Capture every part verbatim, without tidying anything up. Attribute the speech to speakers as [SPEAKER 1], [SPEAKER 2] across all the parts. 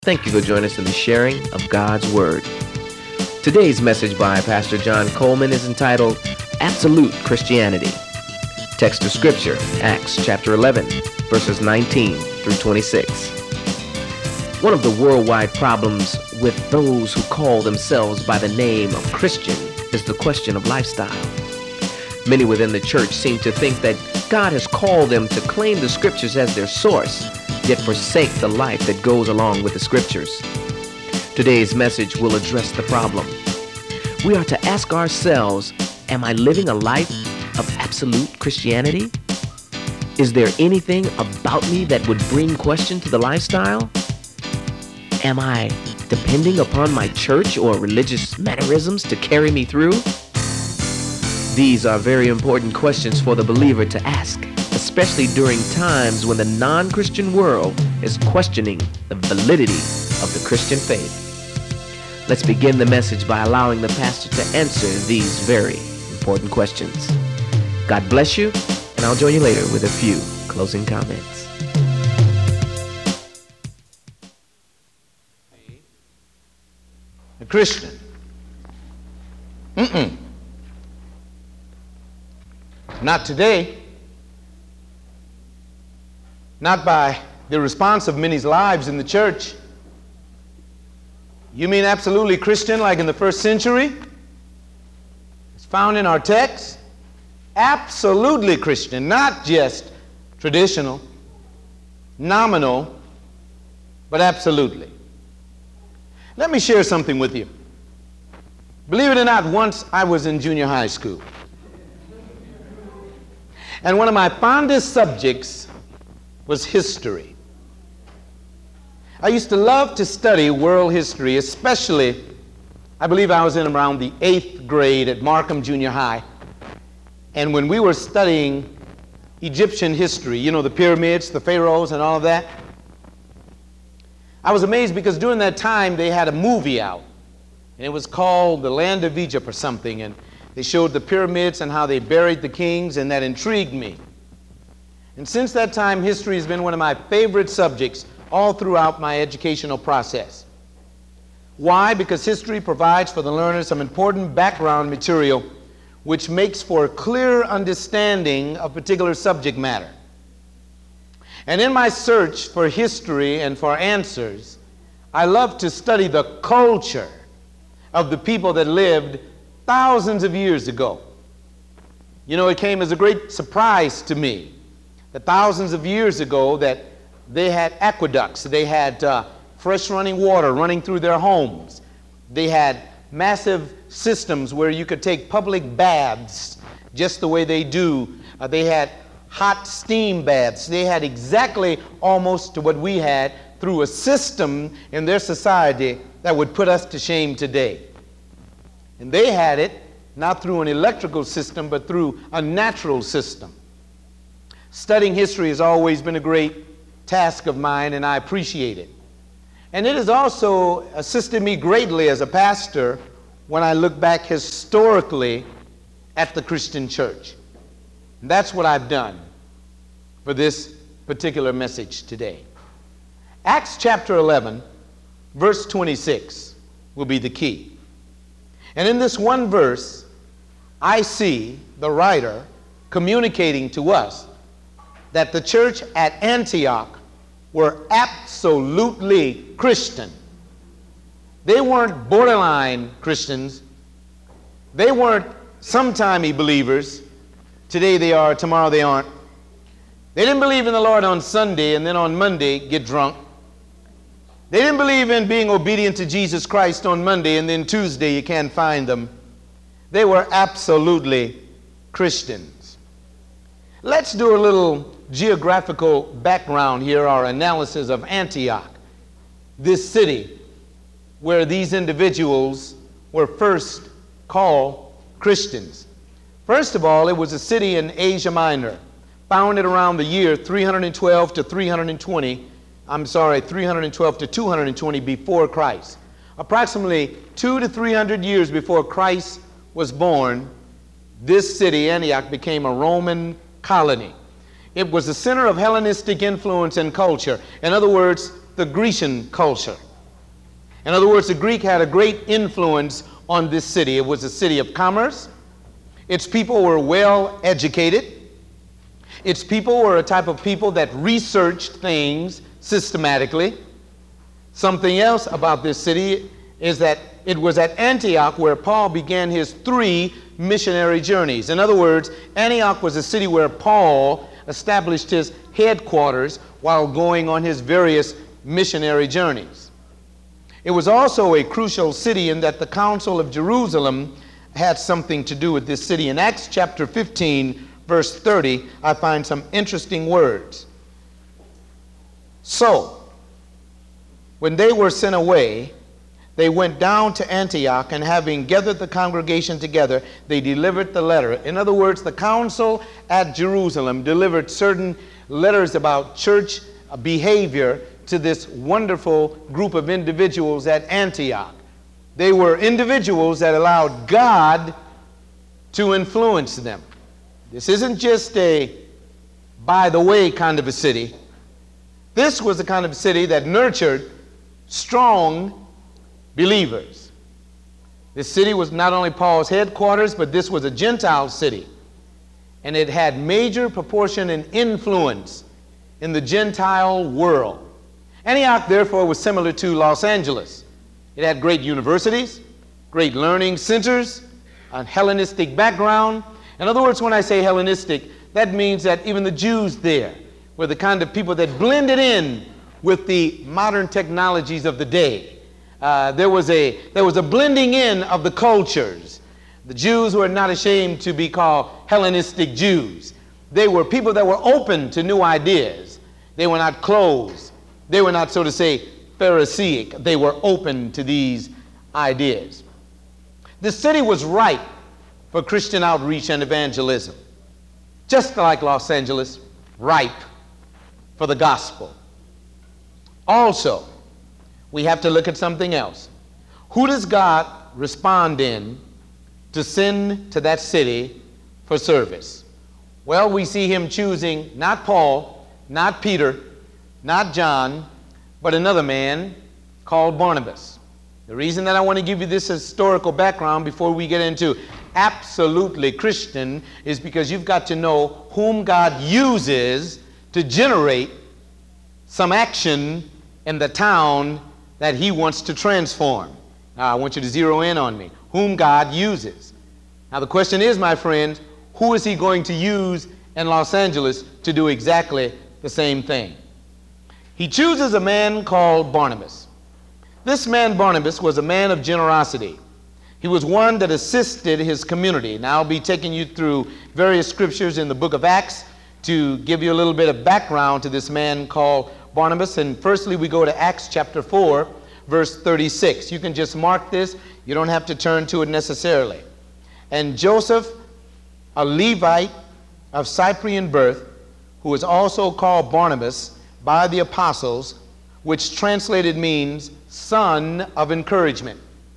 [SPEAKER 1] Thank you for joining us in the sharing of God's Word. Today's message by Pastor John Coleman is entitled Absolute Christianity. Text of Scripture, Acts chapter eleven, verses nineteen through twenty-six. One of the worldwide problems with those who call themselves by the name of Christian is the question of lifestyle. Many within the church seem to think that God has called them to claim the Scriptures as their source, yet forsake the life that goes along with the Scriptures. Today's message will address the problem. We are to ask ourselves, am I living a life of absolute Christianity? Is there anything about me that would bring question to the lifestyle? Am I depending upon my church or religious mannerisms to carry me through? These are very important questions for the believer to ask, especially during times when the non-Christian world is questioning the validity of the Christian faith. Let's begin the message by allowing the pastor to answer these very important questions. God bless you, and I'll join you later with a few closing comments.
[SPEAKER 2] A Christian. Mm-mm. Not today. Not by the response of many's lives in the church. You mean absolutely Christian like in the first century? It's found in our text. Absolutely Christian, not just traditional, nominal, but absolutely. Let me share something with you. Believe it or not, once I was in junior high school. And one of my fondest subjects was history. I used to love to study world history, especially, I believe I was in around the eighth grade at Markham Junior High. And when we were studying Egyptian history, you know, the pyramids, the pharaohs, and all of that, I was amazed because during that time they had a movie out. And it was called The Land of Egypt or something. And they showed the pyramids and how they buried the kings, and that intrigued me. And since that time, history has been one of my favorite subjects all throughout my educational process. Why? Because history provides for the learner some important background material which makes for a clear understanding of particular subject matter. And in my search for history and for answers, I love to study the culture of the people that lived thousands of years ago. You know, it came as a great surprise to me that thousands of years ago that they had aqueducts, they had uh, fresh running water running through their homes. They had massive systems where you could take public baths just the way they do. Uh, they had hot steam baths. They had exactly almost what we had through a system in their society that would put us to shame today. And they had it not through an electrical system, but through a natural system. Studying history has always been a great task of mine, and I appreciate it. And it has also assisted me greatly as a pastor when I look back historically at the Christian church. And that's what I've done for this particular message today. Acts chapter eleven, verse twenty-six will be the key. And in this one verse, I see the writer communicating to us that the church at Antioch were absolutely Christian. They weren't borderline Christians. They weren't sometimey believers. Today they are, tomorrow they aren't. They didn't believe in the Lord on Sunday and then on Monday get drunk. They didn't believe in being obedient to Jesus Christ on Monday and then Tuesday you can't find them. They were absolutely Christians. Let's do a little geographical background here, our analysis of Antioch, this city where these individuals were first called Christians. First of all, it was a city in Asia Minor, founded around the year three hundred twelve to three hundred twenty. I'm sorry, three hundred twelve to two hundred twenty before Christ. Approximately two to three hundred years before Christ was born, this city, Antioch, became a Roman colony. It was the center of Hellenistic influence and culture. In other words, the Grecian culture. In other words, the Greek had a great influence on this city. It was a city of commerce. Its people were well educated. Its people were a type of people that researched things systematically. Something else about this city is that it was at Antioch where Paul began his three missionary journeys. In other words, Antioch was a city where Paul established his headquarters while going on his various missionary journeys. It was also a crucial city in that the Council of Jerusalem had something to do with this city. In Acts chapter fifteen, verse thirty, I find some interesting words. So, when they were sent away, they went down to Antioch, and having gathered the congregation together, they delivered the letter. In other words, the council at Jerusalem delivered certain letters about church behavior to this wonderful group of individuals at Antioch. They were individuals that allowed God to influence them. This isn't just a by the way kind of a city. This was the kind of city that nurtured strong believers. This city was not only Paul's headquarters, but this was a Gentile city. And it had major proportion and influence in the Gentile world. Antioch, therefore, was similar to Los Angeles. It had great universities, great learning centers, a Hellenistic background. In other words, when I say Hellenistic, that means that even the Jews there were the kind of people that blended in with the modern technologies of the day. Uh, there was a there was a blending in of the cultures. The Jews were not ashamed to be called Hellenistic Jews. They were people that were open to new ideas. They were not closed. They were not, so to say, Pharisaic. They were open to these ideas. The city was ripe for Christian outreach and evangelism, just like Los Angeles, ripe for the gospel. Also, we have to look at something else. Who does God respond in to send to that city for service? Well, we see him choosing not Paul, not Peter, not John, but another man called Barnabas. The reason that I want to give you this historical background before we get into absolutely Christian is because you've got to know whom God uses to generate some action in the town that he wants to transform. Now, I want you to zero in on me. Whom God uses. Now, the question is, my friends, who is he going to use in Los Angeles to do exactly the same thing? He chooses a man called Barnabas. This man, Barnabas, was a man of generosity. He was one that assisted his community. Now, I'll be taking you through various scriptures in the book of Acts to give you a little bit of background to this man called Barnabas. And firstly, we go to Acts chapter four, verse thirty-six. You can just mark this. You don't have to turn to it necessarily. And Joseph, a Levite of Cyprian birth, who was also called Barnabas by the apostles, which translated means son of encouragement.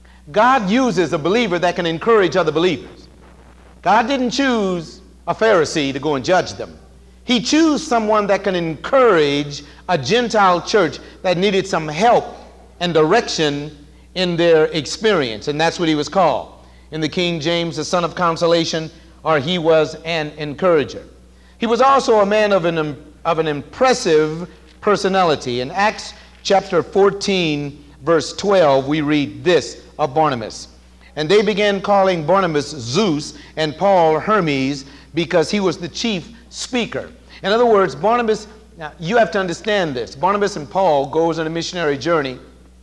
[SPEAKER 2] God uses a believer that can encourage other believers. God didn't choose a Pharisee to go and judge them. He chose someone that can encourage a Gentile church that needed some help and direction in their experience, and that's what he was called. In the King James, the son of consolation, or he was an encourager. He was also a man of an, of an impressive personality. In Acts chapter fourteen, verse twelve, we read this of Barnabas. And they began calling Barnabas Zeus and Paul Hermes because he was the chief speaker. In other words, Barnabas, now you have to understand this. Barnabas and Paul goes on a missionary journey.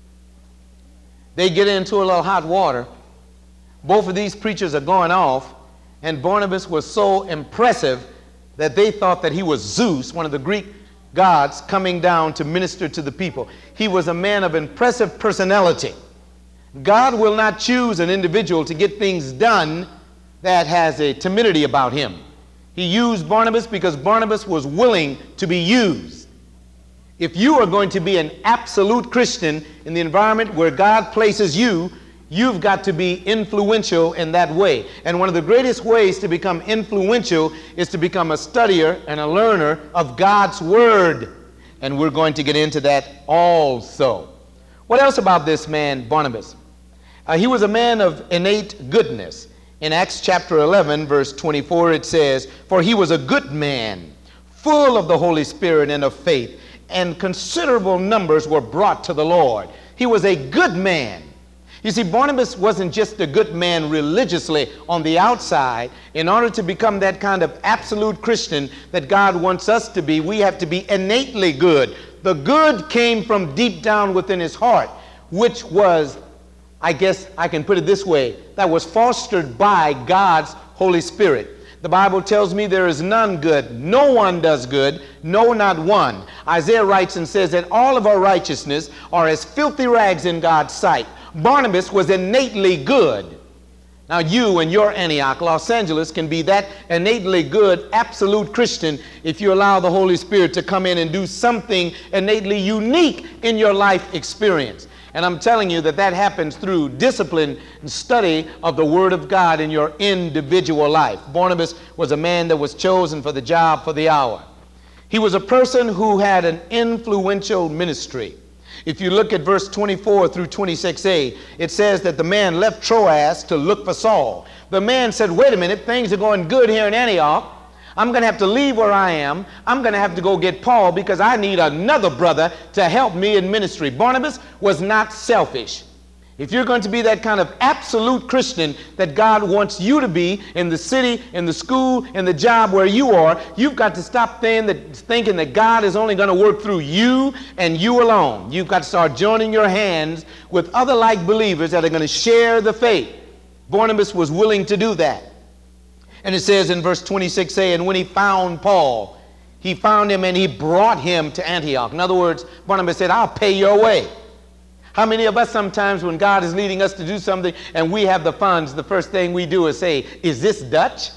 [SPEAKER 2] They get into a little hot water. Both of these preachers are going off, and Barnabas was so impressive that they thought that he was Zeus, one of the Greek gods, coming down to minister to the people. He was a man of impressive personality. God will not choose an individual to get things done that has a timidity about him. He used Barnabas because Barnabas was willing to be used. If you are going to be an absolute Christian in the environment where God places you, you've got to be influential in that way. And one of the greatest ways to become influential is to become a studier and a learner of God's Word. And we're going to get into that also. What else about this man, Barnabas? Uh, he was a man of innate goodness. In Acts chapter eleven, verse twenty-four, it says, "For he was a good man, full of the Holy Spirit and of faith, and considerable numbers were brought to the Lord." He was a good man. You see, Barnabas wasn't just a good man religiously on the outside. In order to become that kind of absolute Christian that God wants us to be, we have to be innately good. The good came from deep down within his heart, which was, I guess I can put it this way, that was fostered by God's Holy Spirit. The Bible tells me there is none good. No one does good. No, not one. Isaiah writes and says that all of our righteousness are as filthy rags in God's sight. Barnabas was innately good. Now you and your Antioch, Los Angeles, can be that innately good, absolute Christian if you allow the Holy Spirit to come in and do something innately unique in your life experience. And I'm telling you that that happens through discipline and study of the Word of God in your individual life. Barnabas was a man that was chosen for the job for the hour. He was a person who had an influential ministry. If you look at verse twenty-four through twenty-six a, it says that the man left Troas to look for Saul. The man said, wait a minute, things are going good here in Antioch. I'm going to have to leave where I am. I'm going to have to go get Paul because I need another brother to help me in ministry. Barnabas was not selfish. If you're going to be that kind of absolute Christian that God wants you to be in the city, in the school, in the job where you are, you've got to stop thinking that, thinking that God is only going to work through you and you alone. You've got to start joining your hands with other like believers that are going to share the faith. Barnabas was willing to do that. And it says in verse twenty-six a, and when he found Paul, he found him and he brought him to Antioch. In other words, Barnabas said, I'll pay your way. How many of us sometimes when God is leading us to do something and we have the funds, the first thing we do is say, is this Dutch?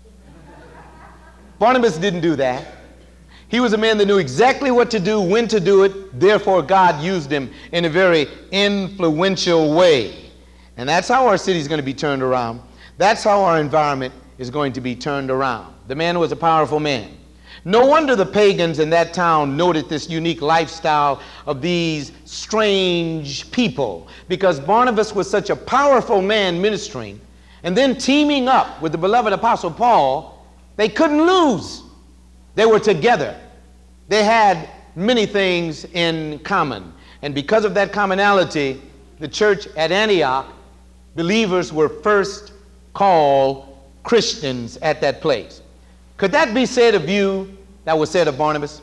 [SPEAKER 2] Barnabas didn't do that. He was a man that knew exactly what to do, when to do it. Therefore, God used him in a very influential way. And that's how our city is going to be turned around. That's how our environment is going to be turned around. The man was a powerful man. No wonder the pagans in that town noted this unique lifestyle of these strange people, because Barnabas was such a powerful man ministering, and then teaming up with the beloved Apostle Paul, they couldn't lose. They were together. They had many things in common, and because of that commonality, the church at Antioch, believers were first called Christians at that place. Could that be said of you that was said of Barnabas?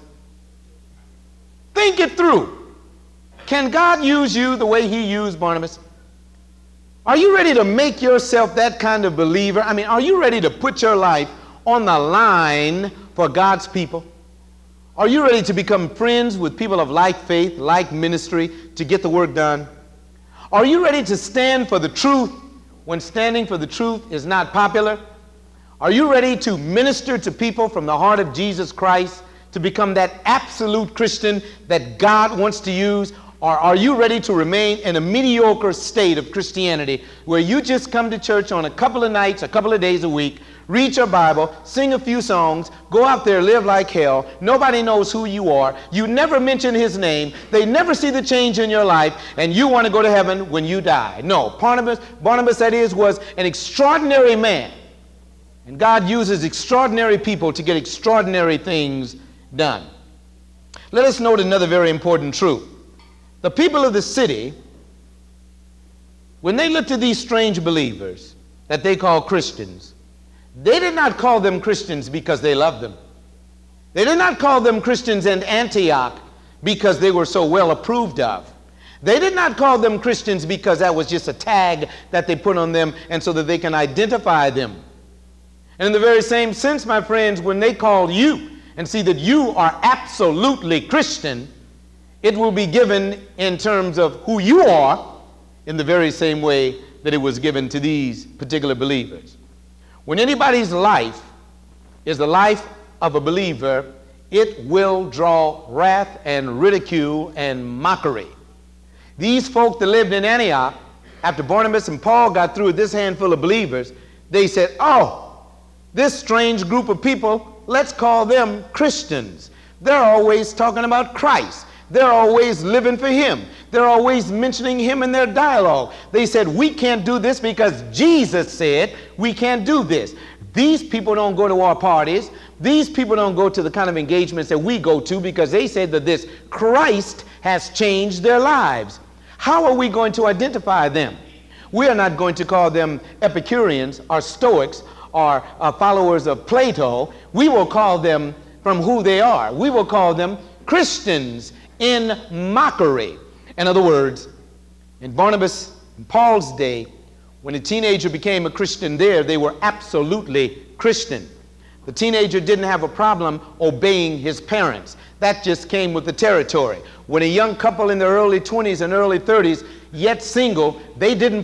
[SPEAKER 2] Think it through. Can God use you the way he used Barnabas? Are you ready to make yourself that kind of believer? I mean, are you ready to put your life on the line for God's people? Are you ready to become friends with people of like faith, like ministry, to get the work done? Are you ready to stand for the truth when standing for the truth is not popular? Are you ready to minister to people from the heart of Jesus Christ to become that absolute Christian that God wants to use? Or are you ready to remain in a mediocre state of Christianity where you just come to church on a couple of nights, a couple of days a week, read your Bible, sing a few songs, go out there, live like hell, nobody knows who you are, you never mention his name, they never see the change in your life, and you want to go to heaven when you die? No, Barnabas, Barnabas that is, was an extraordinary man. And God uses extraordinary people to get extraordinary things done. Let us note another very important truth. The people of the city, when they looked at these strange believers that they call Christians, they did not call them Christians because they loved them. They did not call them Christians in Antioch because they were so well approved of. They did not call them Christians because that was just a tag that they put on them and so that they can identify them. And in the very same sense, my friends, when they call you and see that you are absolutely Christian, it will be given in terms of who you are in the very same way that it was given to these particular believers. When anybody's life is the life of a believer, it will draw wrath and ridicule and mockery. These folk that lived in Antioch, after Barnabas and Paul got through with this handful of believers, they said, oh, this strange group of people, let's call them Christians. They're always talking about Christ. They're always living for him. They're always mentioning him in their dialogue. They said, we can't do this because Jesus said we can't do this. These people don't go to our parties. These people don't go to the kind of engagements that we go to because they said that this Christ has changed their lives. How are we going to identify them? We are not going to call them Epicureans or Stoics or uh, followers of Plato. We will call them from who they are. We will call them Christians in mockery. In other words, in Barnabas and Paul's day, when a teenager became a Christian there, they were absolutely Christian. The teenager didn't have a problem obeying his parents. That just came with the territory. When a young couple in their early twenties and early thirties, yet single, they didn't